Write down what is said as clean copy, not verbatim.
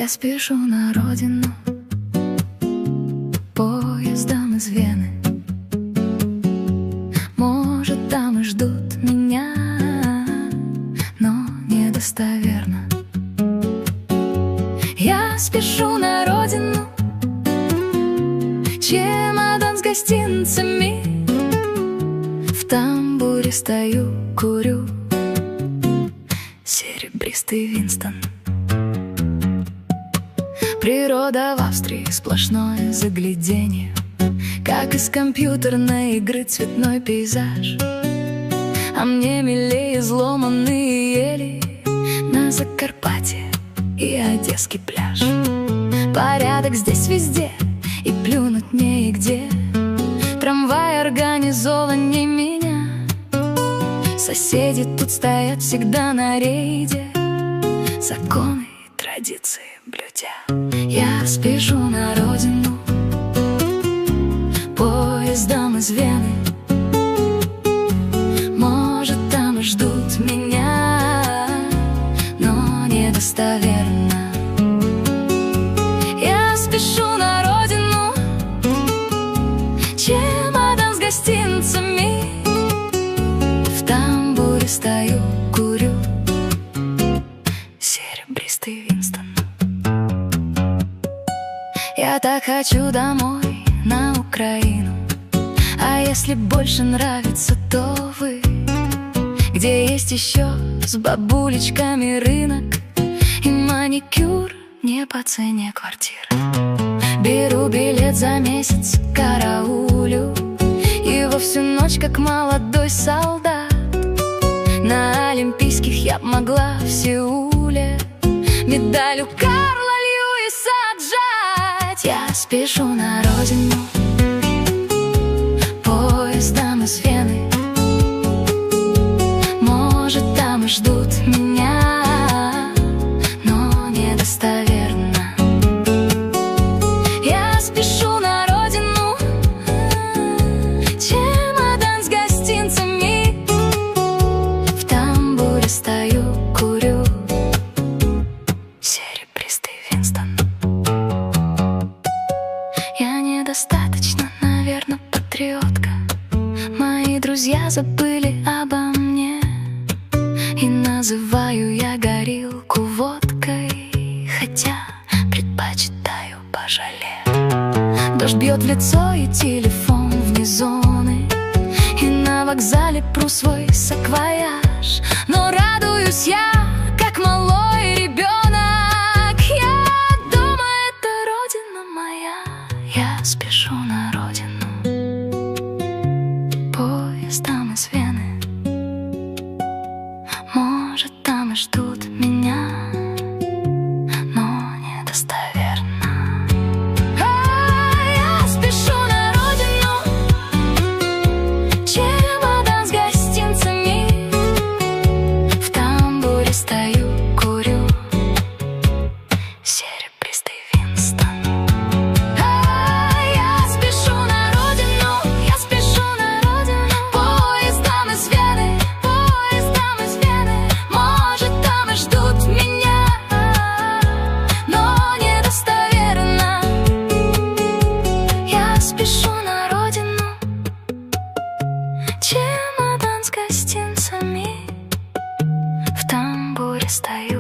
Я спешу на родину поездом из Вены. Может, там и ждут меня, но недостоверно. Я спешу на родину, чемодан с гостинцами. В тамбуре стою, курю серебристый Винстон. Природа в Австрии — сплошное загляденье, как из компьютерной игры цветной пейзаж. А мне милее изломанные ели на Закарпатье и Одесский пляж. Порядок здесь везде, и плюнуть негде. Трамвай организованней меня. Соседи тут стоят всегда на рейде, законы и традиции блюдя. Я спешу на родину поездом из Вены. Может, там и ждут меня, но недостоверно. Я спешу на родину, чемодан с гостинцами. В тамбуре стою, курю серебристый Винстон. Я так хочу домой, на Украину. А если больше нравится, то вы, где есть еще с бабулечками рынок и маникюр не по цене квартиры. Беру билет за месяц, караулю его всю ночь, как молодой солдат. На Олимпийских я б могла в Сеуле медаль у Карла Льюиса отжать. Я спешу на родину поездом из Вены. Может, там и ждут меня, но недостоверно. Я спешу на родину, чемодан с гостинцами. В тамбуре стою, курю серебристый Винстон. Я недостаточно, наверное, патриотка. Мои друзья забыли обо мне, и называю я горилку водкой, хотя предпочитаю пожале. Дождь бьет в лицо и телефон вне зоны, и на вокзале пру свой саквояж. Но радуюсь я, как малой ребенок. Я дома, это родина моя. Я спешу на родину поездом из Вены. Может, там и ждут меня, но недостоверно. Я спешу на родину, чемодан с гостинцами. В тамбуре стою, курю серебристый Винстон. Я спешу на родину, я спешу на родину поездом из Вены, поездом из Вены. Может, там и ждут меня, но недостоверно. Я спешу на родину, чемодан с гостинцами. В тамбуре стою,